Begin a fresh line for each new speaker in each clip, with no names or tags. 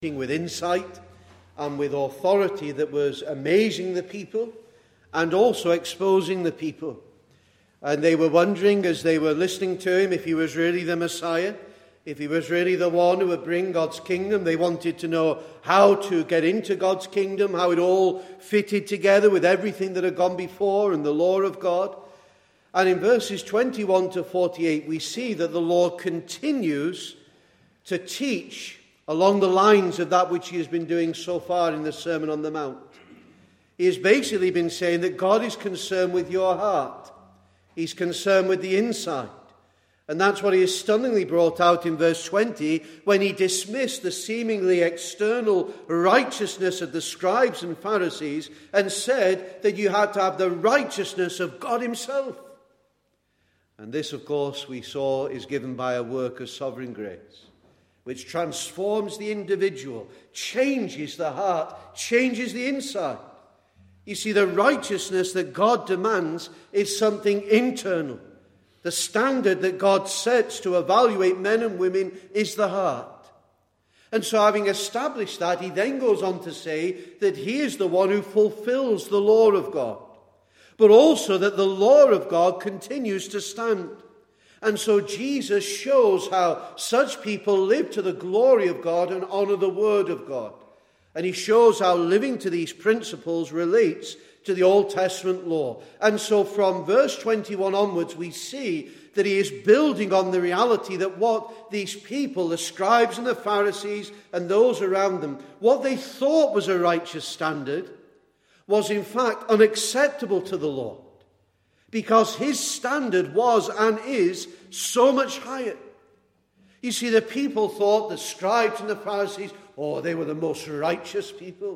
with insight and with authority that was amazing the people and also exposing the people. And they were wondering as they were listening to him if he was really the Messiah, if he was really the one who would bring God's kingdom. They wanted to know how to get into God's kingdom, how it all fitted together with everything that had gone before and the law of God. And in verses 21 to 48, we see that the Lord continues to teach along the lines of that which he has been doing so far in the Sermon on the Mount. He has basically been saying that God is concerned with your heart. He's concerned with the inside. And that's what he has stunningly brought out in verse 20 when he dismissed the seemingly external righteousness of the scribes and Pharisees and said that you had to have the righteousness of God himself. And this, of course, we saw is given by a work of sovereign grace, which transforms the individual, changes the heart, changes the inside. You see, the righteousness that God demands is something internal. The standard that God sets to evaluate men and women is the heart. And so having established that, he then goes on to say that he is the one who fulfills the law of God, but also that the law of God continues to stand. And so Jesus shows how such people live to the glory of God and honor the word of God. And he shows how living to these principles relates to the Old Testament law. And so from verse 21 onwards, we see that he is building on the reality that what these people, the scribes and the Pharisees and those around them, what they thought was a righteous standard was in fact unacceptable to the Lord. Because his standard was and is so much higher. You see, the people thought, the scribes and the Pharisees, they were the most righteous people.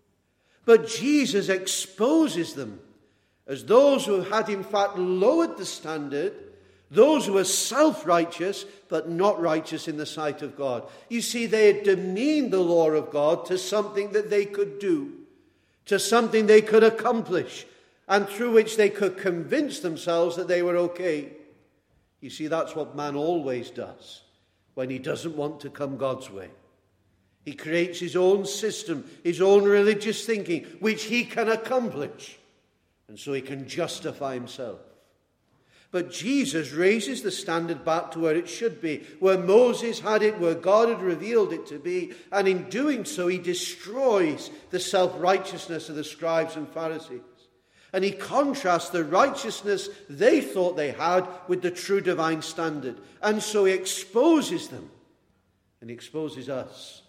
But Jesus exposes them as those who had in fact lowered the standard, those who were self-righteous but not righteous in the sight of God. You see, they had demeaned the law of God to something that they could do, to something they could accomplish, and through which they could convince themselves that they were okay. You see, that's what man always does when he doesn't want to come God's way. He creates his own system, his own religious thinking, which he can accomplish, and so he can justify himself. But Jesus raises the standard back to where it should be, where Moses had it, where God had revealed it to be, and in doing so he destroys the self-righteousness of the scribes and Pharisees. And he contrasts the righteousness they thought they had with the true divine standard. And so he exposes them. And he exposes us.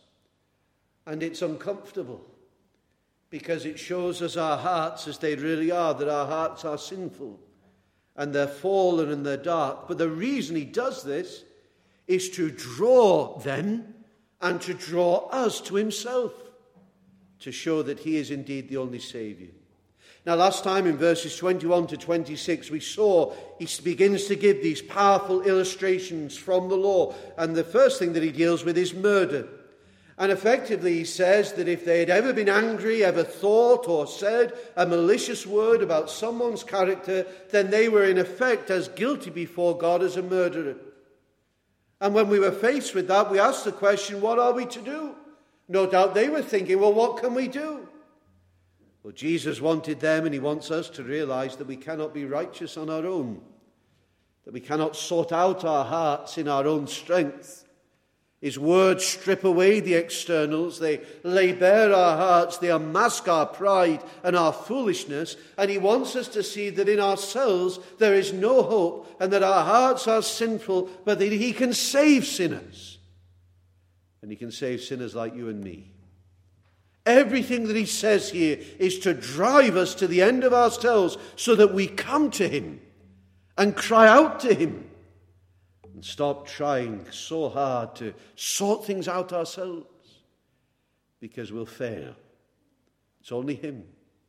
And it's uncomfortable. Because it shows us our hearts as they really are. That our hearts are sinful. And they're fallen and they're dark. But the reason he does this is to draw them and to draw us to himself. To show that he is indeed the only Saviour. Now, last time in verses 21 to 26, we saw he begins to give these powerful illustrations from the law. And the first thing that he deals with is murder. And effectively he says that if they had ever been angry, ever thought or said a malicious word about someone's character, then they were in effect as guilty before God as a murderer. And when we were faced with that, we asked the question, what are we to do? No doubt they were thinking, well, what can we do? Well, Jesus wanted them, and he wants us to realize that we cannot be righteous on our own, that we cannot sort out our hearts in our own strength. His words strip away the externals, they lay bare our hearts, they unmask our pride and our foolishness, and he wants us to see that in ourselves there is no hope, and that our hearts are sinful, but that he can save sinners. And he can save sinners like you and me. Everything that he says here is to drive us to the end of ourselves so that we come to him and cry out to him and stop trying so hard to sort things out ourselves, because we'll fail. It's only him.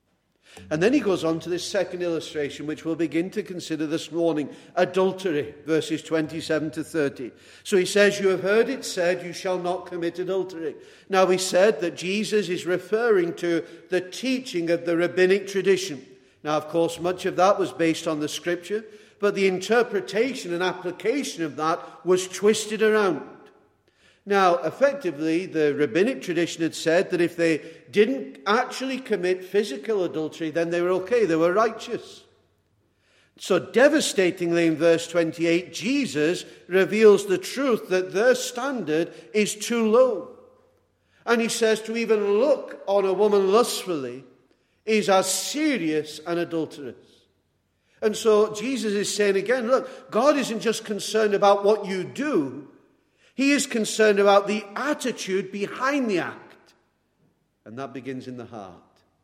And then he goes on to this second illustration, which we'll begin to consider this morning, adultery, verses 27 to 30. So he says, you have heard it said, you shall not commit adultery. Now we said that Jesus is referring to the teaching of the rabbinic tradition. Now, of course, much of that was based on the scripture, but the interpretation and application of that was twisted around. Now, effectively, the rabbinic tradition had said that if they didn't actually commit physical adultery, then they were okay, they were righteous. So devastatingly in verse 28, Jesus reveals the truth that their standard is too low. And he says to even look on a woman lustfully is as serious an adulteress. And so Jesus is saying again, look, God isn't just concerned about what you do. He is concerned about the attitude behind the act. And that begins in the heart.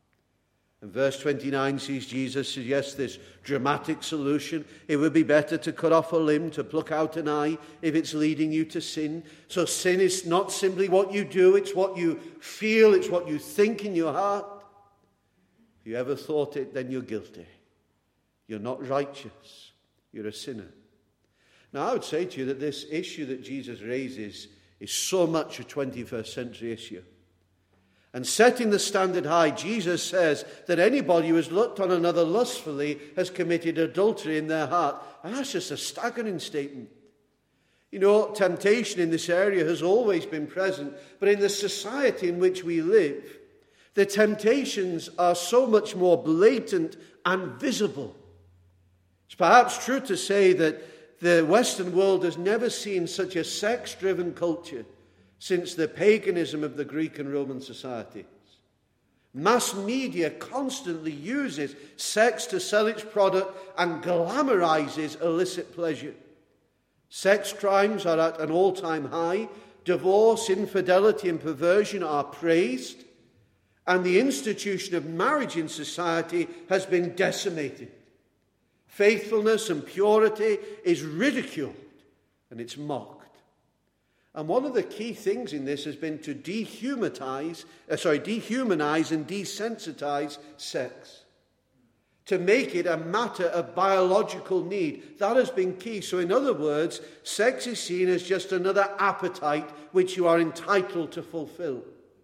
And verse 29 sees Jesus suggest this dramatic solution. It would be better to cut off a limb, to pluck out an eye, if it's leading you to sin. So sin is not simply what you do, it's what you feel, it's what you think in your heart. If you ever thought it, then you're guilty. You're not righteous. You're a sinner. Now, I would say to you that this issue that Jesus raises is so much a 21st century issue. And setting the standard high, Jesus says that anybody who has looked on another lustfully has committed adultery in their heart. And that's just a staggering statement. You know, temptation in this area has always been present, but in the society in which we live, the temptations are so much more blatant and visible. It's perhaps true to say that the Western world has never seen such a sex-driven culture since the paganism of the Greek and Roman societies. Mass media constantly uses sex to sell its product and glamorizes illicit pleasure. Sex crimes are at an all-time high. Divorce, infidelity, and perversion are praised. And the institution of marriage in society has been decimated. Faithfulness and purity is ridiculed and it's mocked. And one of the key things in this has been to dehumanize and desensitize sex. To make it a matter of biological need. That has been key. So in other words, sex is seen as just another appetite which you are entitled to fulfill.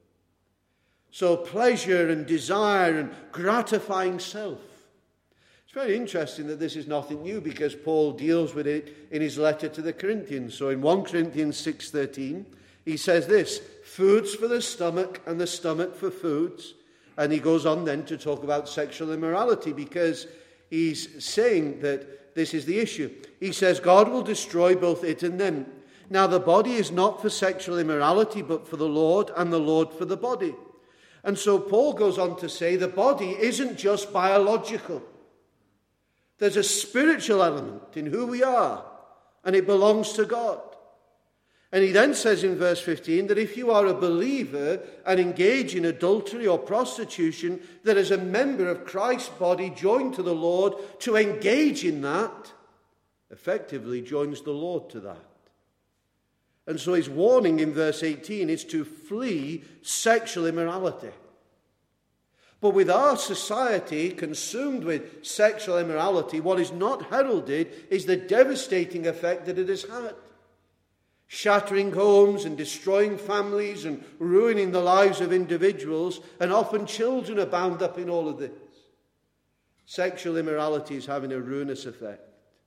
So pleasure and desire and gratifying self. It's very interesting that this is nothing new because Paul deals with it in his letter to the Corinthians. So in 1 Corinthians 6:13, he says this, foods for the stomach and the stomach for foods. And he goes on then to talk about sexual immorality because he's saying that this is the issue. He says, God will destroy both it and them. Now the body is not for sexual immorality, but for the Lord, and the Lord for the body. And so Paul goes on to say the body isn't just biological. There's a spiritual element in who we are, and it belongs to God. And he then says in verse 15 that if you are a believer and engage in adultery or prostitution, that as a member of Christ's body joined to the Lord, to engage in that effectively joins the Lord to that. And so his warning in verse 18 is to flee sexual immorality. But with our society consumed with sexual immorality, what is not heralded is the devastating effect that it has had. Shattering homes and destroying families and ruining the lives of individuals, and often children are bound up in all of this. Sexual immorality is having a ruinous effect.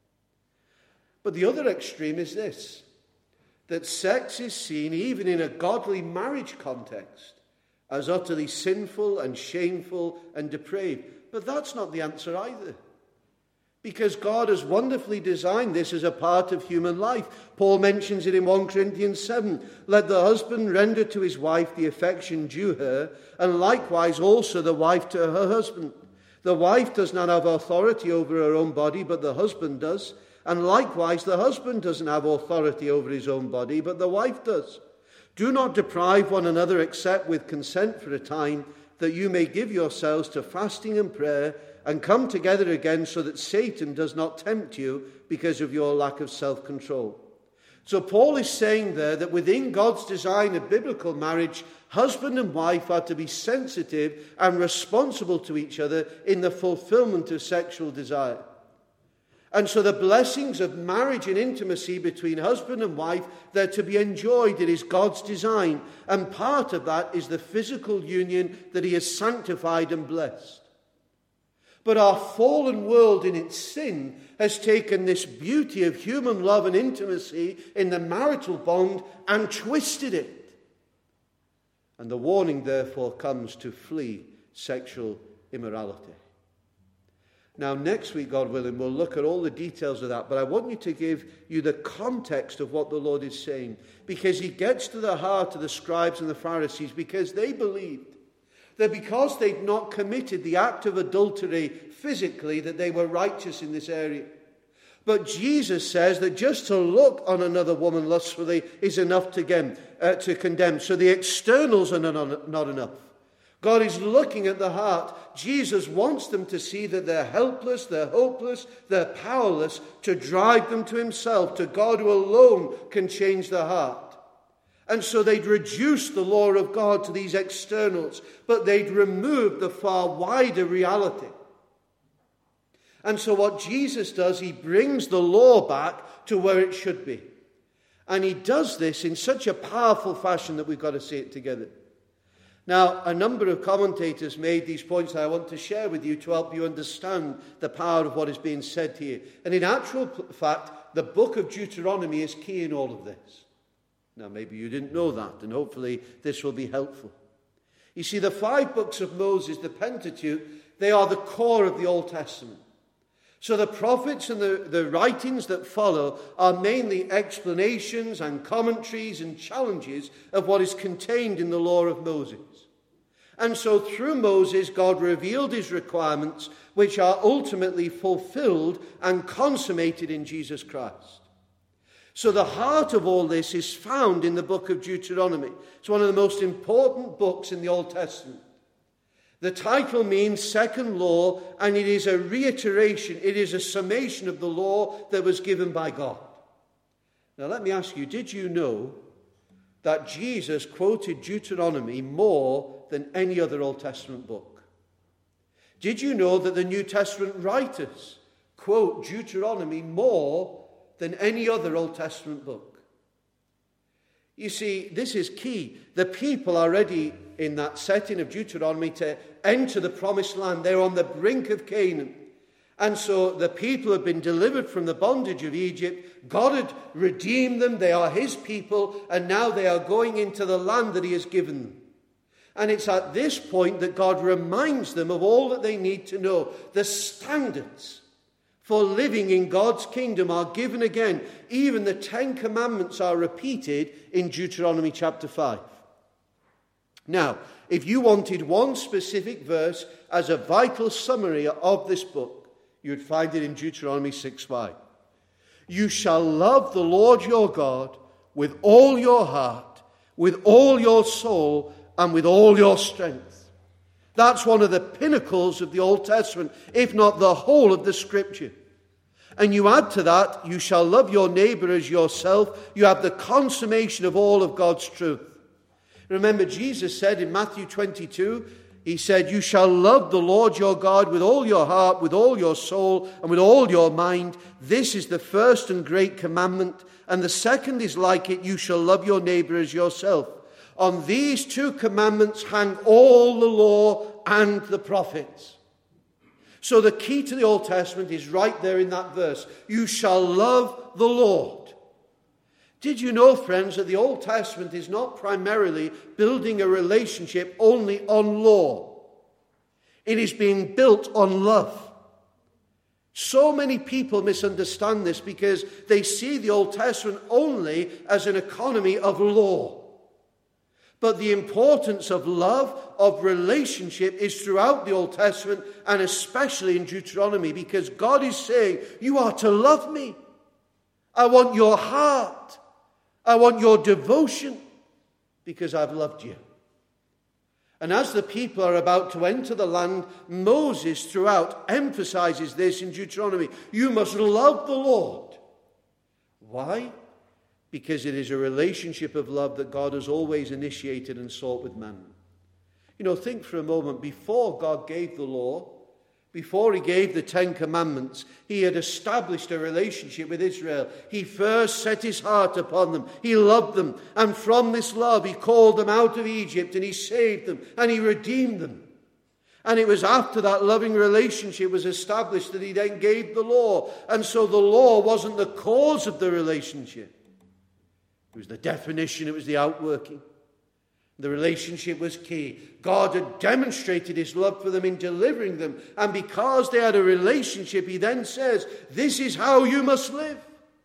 But the other extreme is this, that sex is seen even in a godly marriage context as utterly sinful and shameful and depraved. But that's not the answer either. Because God has wonderfully designed this as a part of human life. Paul mentions it in 1 Corinthians 7. Let the husband render to his wife the affection due her, and likewise also the wife to her husband. The wife does not have authority over her own body, but the husband does. And likewise the husband doesn't have authority over his own body, but the wife does. Do not deprive one another except with consent for a time, that you may give yourselves to fasting and prayer, and come together again so that Satan does not tempt you because of your lack of self-control. So Paul is saying there that within God's design of biblical marriage, husband and wife are to be sensitive and responsible to each other in the fulfillment of sexual desire. And so the blessings of marriage and intimacy between husband and wife, they're to be enjoyed. It is God's design. And part of that is the physical union that he has sanctified and blessed. But our fallen world in its sin has taken this beauty of human love and intimacy in the marital bond and twisted it. And the warning, therefore, comes to flee sexual immorality. Now, next week, God willing, we'll look at all the details of that, but I want you to give you the context of what the Lord is saying, because he gets to the heart of the scribes and the Pharisees, because they believed that because they'd not committed the act of adultery physically, that they were righteous in this area. But Jesus says that just to look on another woman lustfully is enough to condemn. So the externals are not enough. God is looking at the heart. Jesus wants them to see that they're helpless, they're hopeless, they're powerless to drive them to himself, to God who alone can change the heart. And so they'd reduce the law of God to these externals, but they'd remove the far wider reality. And so what Jesus does, he brings the law back to where it should be. And he does this in such a powerful fashion that we've got to see it together. Now, a number of commentators made these points that I want to share with you to help you understand the power of what is being said here. And in actual fact, the book of Deuteronomy is key in all of this. Now, maybe you didn't know that, and hopefully this will be helpful. You see, the 5 books of Moses, the Pentateuch, they are the core of the Old Testament. So the prophets and the writings that follow are mainly explanations and commentaries and challenges of what is contained in the law of Moses. And so through Moses, God revealed his requirements, which are ultimately fulfilled and consummated in Jesus Christ. So the heart of all this is found in the book of Deuteronomy. It's one of the most important books in the Old Testament. The title means second law, and it is a reiteration, it is a summation of the law that was given by God. Now let me ask you, did you know that Jesus quoted Deuteronomy more than any other Old Testament book? Did you know that the New Testament writers quote Deuteronomy more than any other Old Testament book? You see, this is key. The people are ready in that setting of Deuteronomy to enter the promised land. They're on the brink of Canaan. And so the people have been delivered from the bondage of Egypt. God had redeemed them. They are his people. And now they are going into the land that he has given them. And it's at this point that God reminds them of all that they need to know. The standards for living in God's kingdom are given again. Even the 10 Commandments are repeated in Deuteronomy chapter 5. Now, if you wanted one specific verse as a vital summary of this book, you would find it in Deuteronomy 6:5. You shall love the Lord your God with all your heart, with all your soul, and with all your strength. That's one of the pinnacles of the Old Testament, if not the whole of the Scripture. And you add to that, you shall love your neighbor as yourself. You have the consummation of all of God's truth. Remember, Jesus said in Matthew 22, he said, you shall love the Lord your God with all your heart, with all your soul, and with all your mind. This is the first and great commandment. And the second is like it, you shall love your neighbor as yourself. On these 2 commandments hang all the law and the prophets. So the key to the Old Testament is right there in that verse. You shall love the Lord. Did you know, friends, that the Old Testament is not primarily building a relationship only on law? It is being built on love. So many people misunderstand this because they see the Old Testament only as an economy of law. But the importance of love, of relationship, is throughout the Old Testament, and especially in Deuteronomy, because God is saying, you are to love me. I want your heart. I want your devotion, because I've loved you. And as the people are about to enter the land, Moses throughout emphasizes this in Deuteronomy. You must love the Lord. Why? Because it is a relationship of love that God has always initiated and sought with man. You know, think for a moment. Before God gave the law, before he gave the 10 Commandments, he had established a relationship with Israel. He first set his heart upon them. He loved them. And from this love, he called them out of Egypt, and he saved them, and he redeemed them. And it was after that loving relationship was established that he then gave the law. And so the law wasn't the cause of the relationship. It was the definition, it was the outworking. The relationship was key. God had demonstrated his love for them in delivering them. And because they had a relationship, he then says, this is how you must live.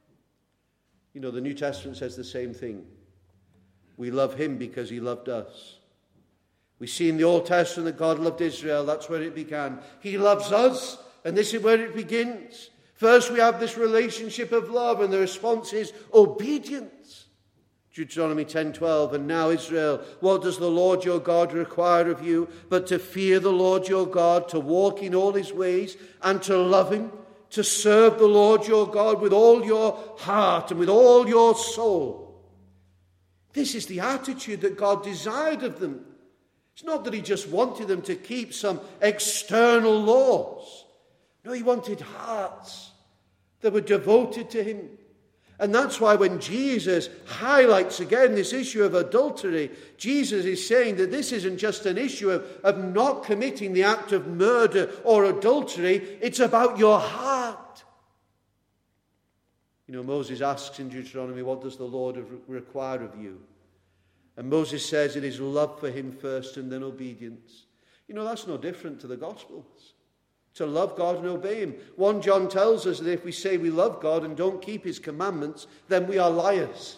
You know, the New Testament says the same thing. We love him because he loved us. We see in the Old Testament that God loved Israel. That's where it began. He loves us, and this is where it begins. First, we have this relationship of love, and the response is obedience. Deuteronomy 10:12, and now Israel, what does the Lord your God require of you but to fear the Lord your God, to walk in all his ways, and to love him, to serve the Lord your God with all your heart and with all your soul. This is the attitude that God desired of them. It's not that he just wanted them to keep some external laws. No, he wanted hearts that were devoted to him. And that's why when Jesus highlights again this issue of adultery, Jesus is saying that this isn't just an issue of not committing the act of murder or adultery. It's about your heart. You know, Moses asks in Deuteronomy, what does the Lord require of you? And Moses says it is love for him first and then obedience. You know, that's no different to the Gospels. To love God and obey him. 1 John tells us that if we say we love God and don't keep his commandments, then we are liars.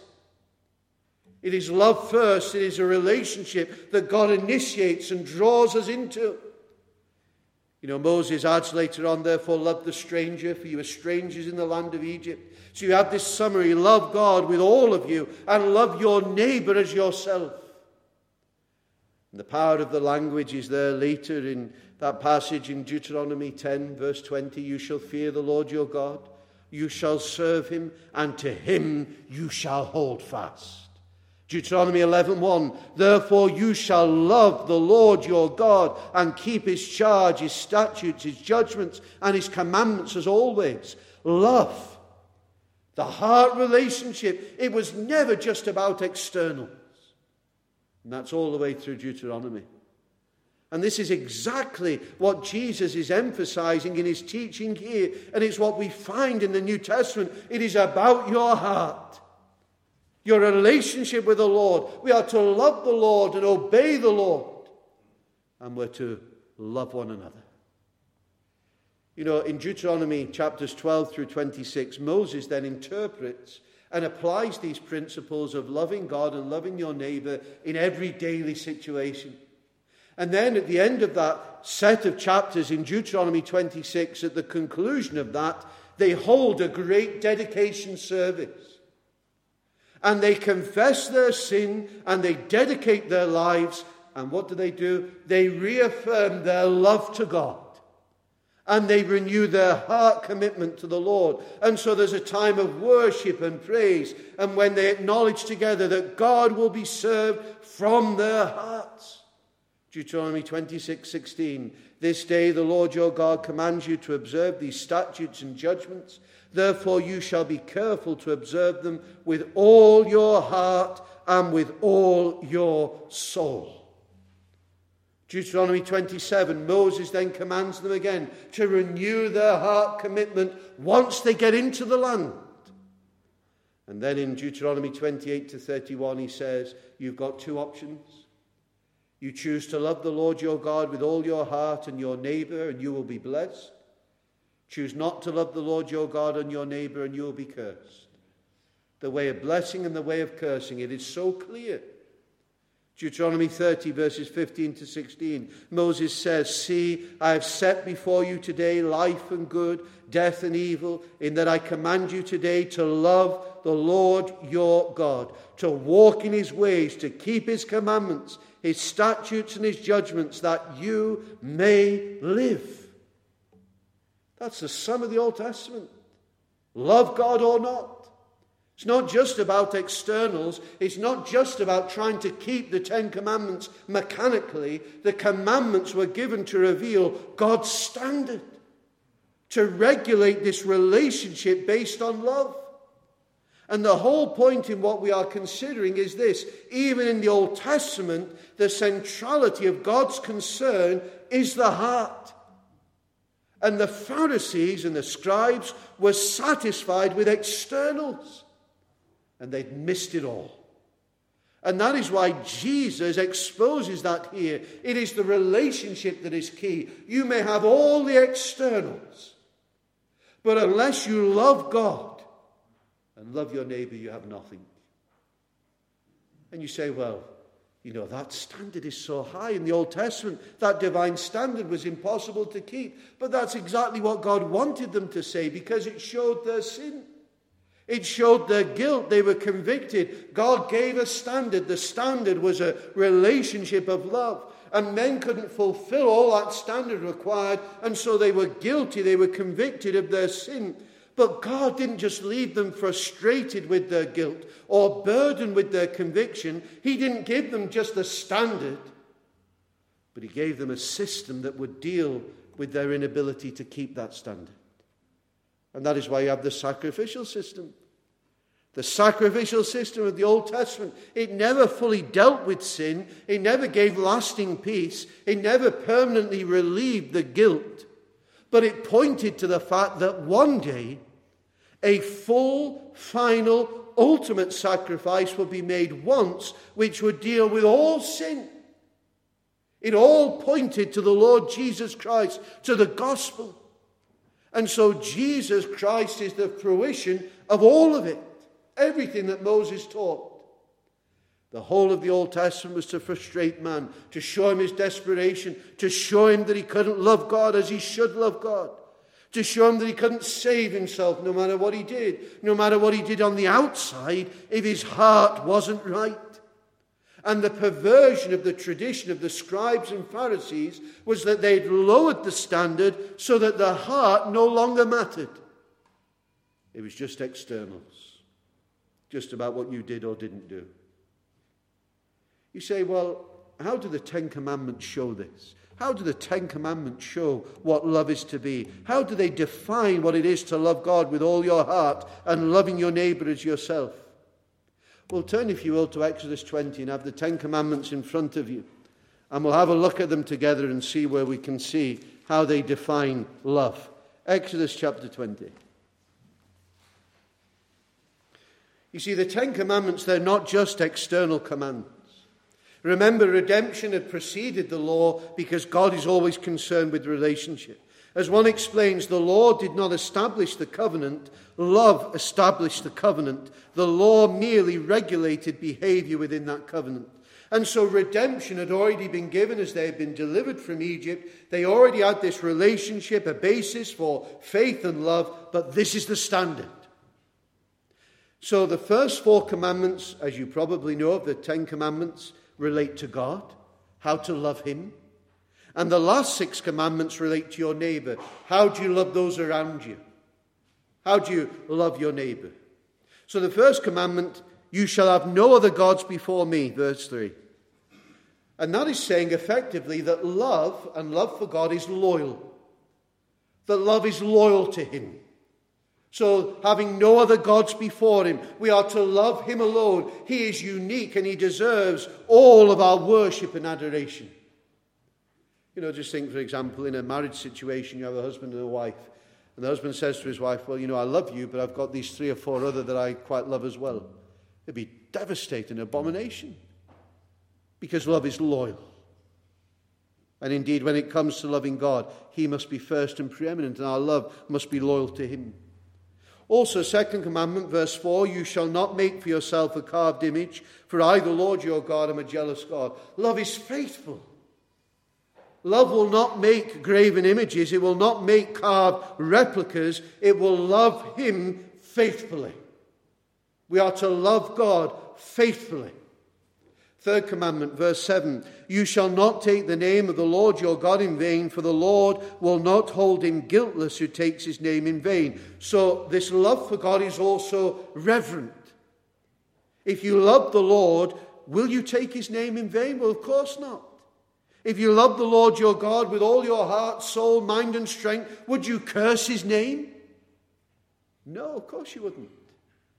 It is love first. It is a relationship that God initiates and draws us into. You know, Moses adds later on, therefore love the stranger, for you are strangers in the land of Egypt. So you have this summary, love God with all of you and love your neighbor as yourself. And the power of the language is there later in that passage in Deuteronomy 10, verse 20. You shall fear the Lord your God, you shall serve him, and to him you shall hold fast. Deuteronomy 11:1. Therefore you shall love the Lord your God and keep his charge, his statutes, his judgments, and his commandments as always. Love. The heart relationship. It was never just about externals. And that's all the way through Deuteronomy. And this is exactly what Jesus is emphasizing in his teaching here. And it's what we find in the New Testament. It is about your heart. Your relationship with the Lord. We are to love the Lord and obey the Lord. And we're to love one another. You know, in Deuteronomy chapters 12 through 26, Moses then interprets and applies these principles of loving God and loving your neighbor in every daily situation. And then at the end of that set of chapters in Deuteronomy 26, at the conclusion of that, they hold a great dedication service. And they confess their sin and they dedicate their lives. And what do? They reaffirm their love to God. And they renew their heart commitment to the Lord. And so there's a time of worship and praise. And when they acknowledge together that God will be served from their hearts. Deuteronomy 26:16. This day the Lord your God commands you to observe these statutes and judgments. Therefore you shall be careful to observe them with all your heart and with all your soul. Deuteronomy 27, Moses then commands them again to renew their heart commitment once they get into the land. And then in Deuteronomy 28 to 31, he says, you've got two options. You choose to love the Lord your God with all your heart and your neighbor, and you will be blessed. Choose not to love the Lord your God and your neighbor, and you will be cursed. The way of blessing and the way of cursing, it is so clear. Deuteronomy 30, verses 15 to 16. Moses says, see, I have set before you today life and good, death and evil, in that I command you today to love the Lord your God, to walk in his ways, to keep his commandments, his statutes and his judgments, that you may live. That's the sum of the Old Testament. Love God or not. It's not just about externals. It's not just about trying to keep the Ten Commandments mechanically. The commandments were given to reveal God's standard, to regulate this relationship based on love. And the whole point in what we are considering is this: even in the Old Testament, the centrality of God's concern is the heart. And the Pharisees and the scribes were satisfied with externals, and they'd missed it all. And that is why Jesus exposes that here. It is the relationship that is key. You may have all the externals, but unless you love God and love your neighbor, you have nothing. And you say, well, that standard is so high in the Old Testament. That divine standard was impossible to keep. But that's exactly what God wanted them to say, because it showed their sin. It showed their guilt. They were convicted. God gave a standard. The standard was a relationship of love. And men couldn't fulfill all that standard required, and so they were guilty. They were convicted of their sin. But God didn't just leave them frustrated with their guilt or burdened with their conviction. He didn't give them just a standard, but he gave them a system that would deal with their inability to keep that standard. And that is why you have the sacrificial system. The sacrificial system of the Old Testament, it never fully dealt with sin. It never gave lasting peace. It never permanently relieved the guilt. But it pointed to the fact that one day a full, final, ultimate sacrifice would be made once, which would deal with all sin. It all pointed to the Lord Jesus Christ, to the gospel. And so Jesus Christ is the fruition of all of it, everything that Moses taught. The whole of the Old Testament was to frustrate man, to show him his desperation, to show him that he couldn't love God as he should love God, to show him that he couldn't save himself no matter what he did on the outside if his heart wasn't right. And the perversion of the tradition of the scribes and Pharisees was that they'd lowered the standard so that the heart no longer mattered. It was just externals, just about what you did or didn't do. You say, well, how do the Ten Commandments show this? How do the Ten Commandments show what love is to be? How do they define what it is to love God with all your heart and loving your neighbor as yourself? Well, turn, if you will, to Exodus 20 and have the Ten Commandments in front of you. And we'll have a look at them together and see where we can see how they define love. Exodus chapter 20. You see, the Ten Commandments, they're not just external commands. Remember, redemption had preceded the law because God is always concerned with relationship. As one explains, the law did not establish the covenant. Love established the covenant. The law merely regulated behavior within that covenant. And so redemption had already been given as they had been delivered from Egypt. They already had this relationship, a basis for faith and love, but this is the standard. So the first 4 commandments, as you probably know of the 10 commandments, relate to God, how to love him. And the last 6 commandments relate to your neighbor. How do you love those around you? How do you love your neighbor? So the first commandment, you shall have no other gods before me, verse 3. And that is saying effectively that love and love for God is loyal. That love is loyal to him. So, having no other gods before him, we are to love him alone. He is unique and he deserves all of our worship and adoration. Just think, for example, in a marriage situation, you have a husband and a wife. And the husband says to his wife, well, I love you, but I've got these 3 or 4 other that I quite love as well. It'd be devastating, abomination. Because love is loyal. And indeed, when it comes to loving God, he must be first and preeminent, and our love must be loyal to him. Also, 2nd commandment, verse 4, you shall not make for yourself a carved image, for I, the Lord your God, am a jealous God. Love is faithful. Love will not make graven images. It will not make carved replicas. It will love him faithfully. We are to love God faithfully. 3rd commandment, verse 7, you shall not take the name of the Lord your God in vain, for the Lord will not hold him guiltless who takes his name in vain. So this love for God is also reverent. If you love the Lord, will you take his name in vain? Well, of course not. If you love the Lord your God with all your heart, soul, mind and strength, would you curse his name? No, of course you wouldn't.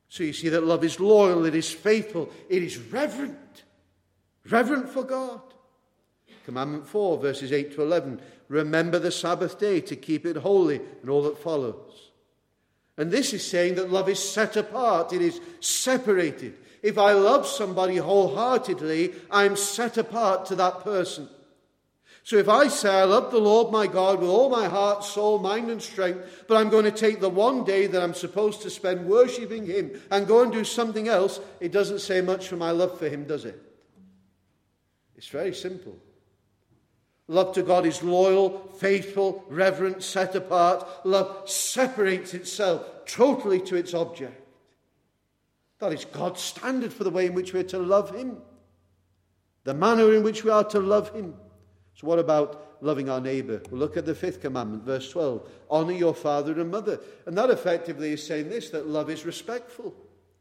So you see that love is loyal, it is faithful, it is reverent. Reverent for God. Commandment 4, verses 8 to 11. Remember the Sabbath day to keep it holy, and all that follows. And this is saying that love is set apart, it is separated. If I love somebody wholeheartedly, I'm set apart to that person. So if I say I love the Lord my God with all my heart, soul, mind and strength, but I'm going to take the one day that I'm supposed to spend worshipping him and go and do something else, it doesn't say much for my love for him, does it? It's very simple. Love to God is loyal, faithful, reverent, set apart. Love separates itself totally to its object. That is God's standard for the way in which we're to love him. The manner in which we are to love him. So what about loving our neighbour? We'll look at the 5th commandment, verse 12. Honour your father and mother. And that effectively is saying this, that love is respectful.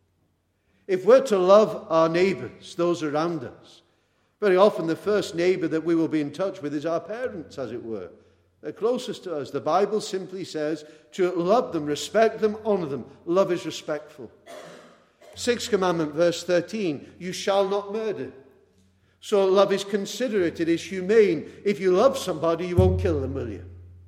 If we're to love our neighbours, those around us, very often the first neighbour that we will be in touch with is our parents, as it were. They're closest to us. The Bible simply says to love them, respect them, honour them. Love is respectful. 6th commandment, verse 13. You shall not murder. So love is considerate, it is humane. If you love somebody, you won't kill them, will you?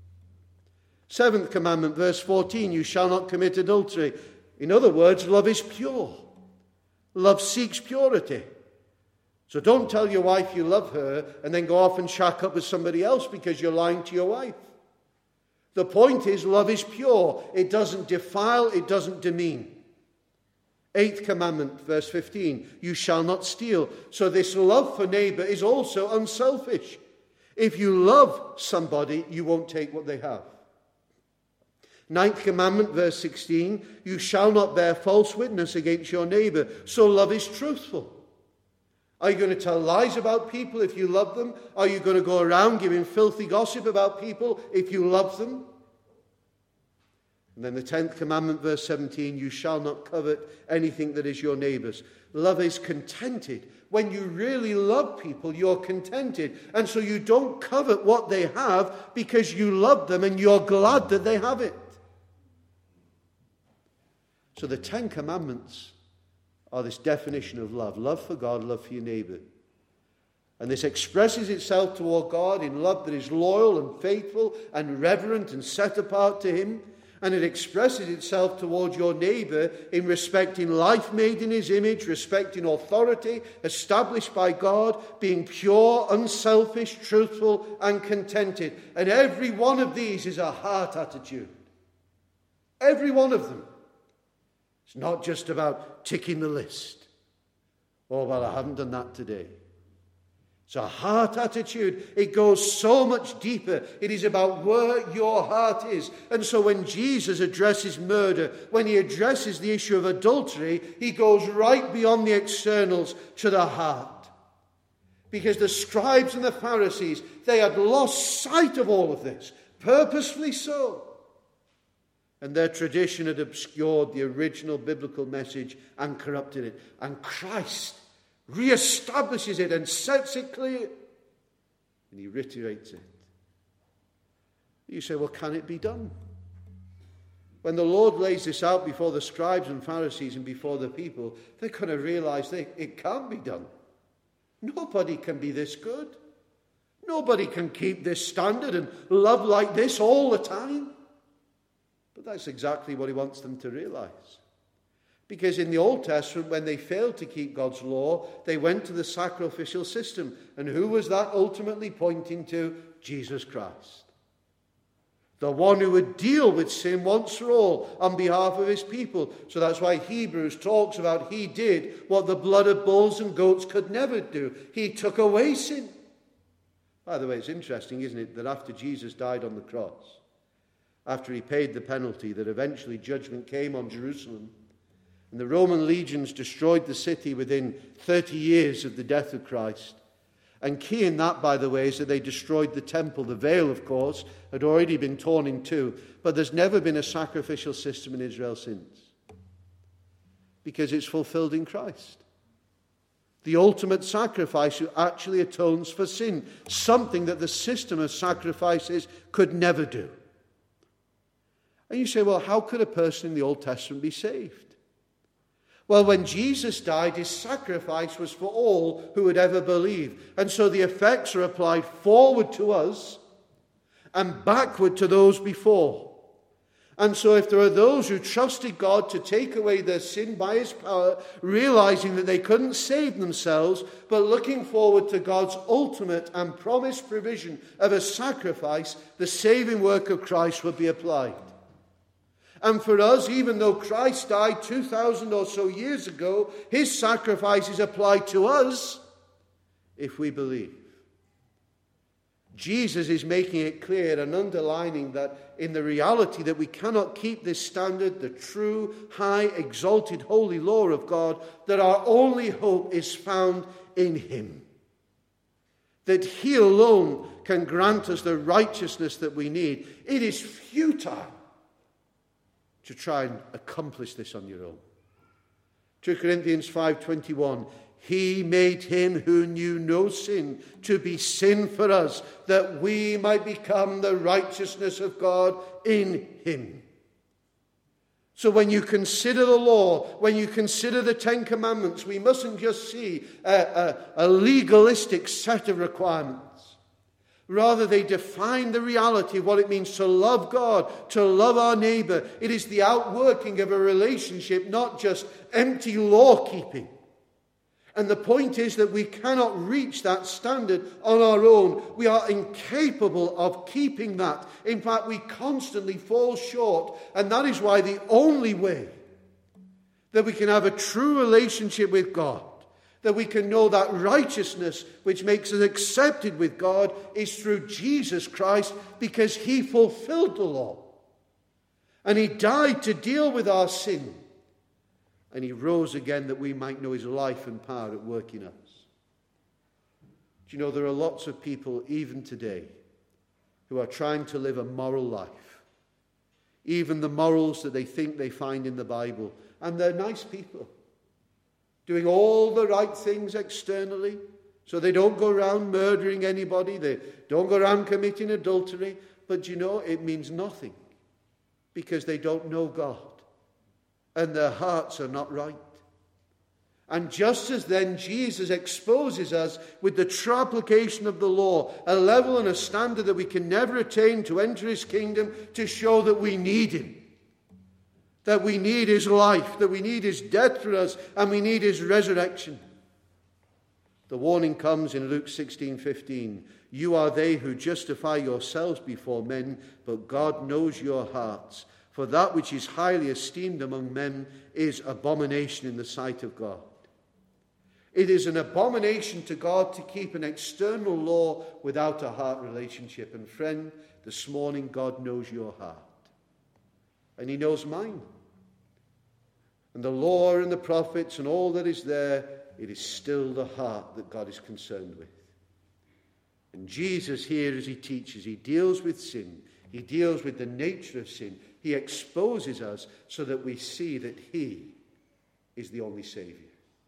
7th commandment, verse 14. You shall not commit adultery. In other words, love is pure. Love seeks purity. So don't tell your wife you love her and then go off and shack up with somebody else because you're lying to your wife. The point is, love is pure. It doesn't defile, it doesn't demean. 8th commandment, verse 15. You shall not steal. So this love for neighbour is also unselfish. If you love somebody, you won't take what they have. 9th commandment, verse 16. You shall not bear false witness against your neighbour. So love is truthful. Are you going to tell lies about people if you love them? Are you going to go around giving filthy gossip about people if you love them? And then the 10th commandment, verse 17, you shall not covet anything that is your neighbour's. Love is contented. When you really love people, you're contented. And so you don't covet what they have because you love them and you're glad that they have it. So the 10 commandments are this definition of love. Love for God, love for your neighbour. And this expresses itself toward God in love that is loyal and faithful and reverent and set apart to him. And it expresses itself toward your neighbour in respecting life made in his image, respecting authority established by God, being pure, unselfish, truthful and contented. And every one of these is a heart attitude. Every one of them. It's not just about ticking the list. Oh, well, I haven't done that today. It's a heart attitude. It goes so much deeper. It is about where your heart is. And so when Jesus addresses murder, when he addresses the issue of adultery, he goes right beyond the externals to the heart. Because the scribes and the Pharisees, they had lost sight of all of this, purposefully so. And their tradition had obscured the original biblical message and corrupted it. And Christ reestablishes it and sets it clear. And he reiterates it. You say, well, can it be done? When the Lord lays this out before the scribes and Pharisees and before the people, they're going to realize it can't be done. Nobody can be this good. Nobody can keep this standard and love like this all the time. But that's exactly what he wants them to realize. Because in the Old Testament, when they failed to keep God's law, they went to the sacrificial system. And who was that ultimately pointing to? Jesus Christ. The one who would deal with sin once for all on behalf of his people. So that's why Hebrews talks about he did what the blood of bulls and goats could never do. He took away sin. By the way, it's interesting, isn't it, that after Jesus died on the cross, after he paid the penalty, that eventually judgment came on Jerusalem, and the Roman legions destroyed the city within 30 years of the death of Christ. And key in that, by the way, is that they destroyed the temple. The veil, of course, had already been torn in two. But there's never been a sacrificial system in Israel since. Because it's fulfilled in Christ. The ultimate sacrifice who actually atones for sin. Something that the system of sacrifices could never do. And you say, well, how could a person in the Old Testament be saved? Well, when Jesus died, his sacrifice was for all who would ever believe. And so the effects are applied forward to us and backward to those before. And so if there are those who trusted God to take away their sin by his power, realizing that they couldn't save themselves, but looking forward to God's ultimate and promised provision of a sacrifice, the saving work of Christ would be applied. And for us, even though Christ died 2,000 or so years ago, his sacrifice is applied to us if we believe. Jesus is making it clear and underlining that in the reality that we cannot keep this standard, the true, high, exalted, holy law of God, that our only hope is found in him. That he alone can grant us the righteousness that we need. It is futile to try and accomplish this on your own. 2 Corinthians 5:21, he made him who knew no sin to be sin for us, that we might become the righteousness of God in him. So when you consider the law, when you consider the Ten Commandments, we mustn't just see a legalistic set of requirements. Rather, they define the reality of what it means to love God, to love our neighbor. It is the outworking of a relationship, not just empty law-keeping. And the point is that we cannot reach that standard on our own. We are incapable of keeping that. In fact, we constantly fall short. And that is why the only way that we can have a true relationship with God, that we can know that righteousness which makes us accepted with God, is through Jesus Christ, because he fulfilled the law. And he died to deal with our sin. And he rose again that we might know his life and power at work in us. Do you know, there are lots of people, even today, who are trying to live a moral life. Even the morals that they think they find in the Bible. And they're nice people, doing all the right things externally, so they don't go around murdering anybody, they don't go around committing adultery. But you know, it means nothing, because they don't know God. And their hearts are not right. And just as then Jesus exposes us with the true application of the law, a level and a standard that we can never attain to enter his kingdom, to show that we need him. That we need his life, that we need his death for us, and we need his resurrection. The warning comes in Luke 16:15. You are they who justify yourselves before men, but God knows your hearts. For that which is highly esteemed among men is abomination in the sight of God. It is an abomination to God to keep an external law without a heart relationship. And friend, this morning God knows your heart. And he knows mine. And the law and the prophets and all that is there, it is still the heart that God is concerned with. And Jesus here, as he teaches, he deals with sin. He deals with the nature of sin. He exposes us so that we see that he is the only Saviour.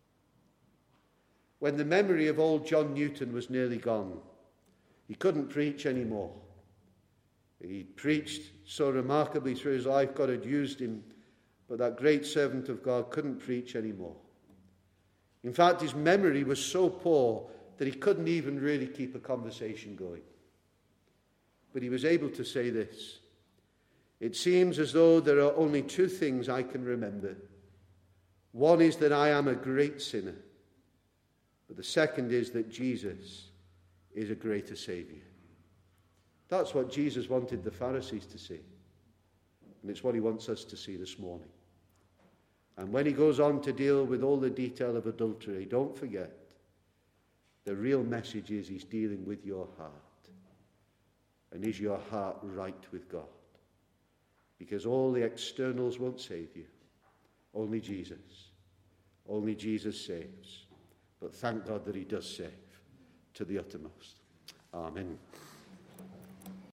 When the memory of old John Newton was nearly gone, he couldn't preach anymore. He preached so remarkably through his life, God had used him, but that great servant of God couldn't preach anymore. In fact, his memory was so poor that he couldn't even really keep a conversation going. But he was able to say this: it seems as though there are only two things I can remember. One is that I am a great sinner, but the second is that Jesus is a greater Saviour. That's what Jesus wanted the Pharisees to see. And it's what he wants us to see this morning. And when he goes on to deal with all the detail of adultery, don't forget, the real message is he's dealing with your heart. And is your heart right with God? Because all the externals won't save you. Only Jesus. Only Jesus saves. But thank God that he does save to the uttermost. Amen.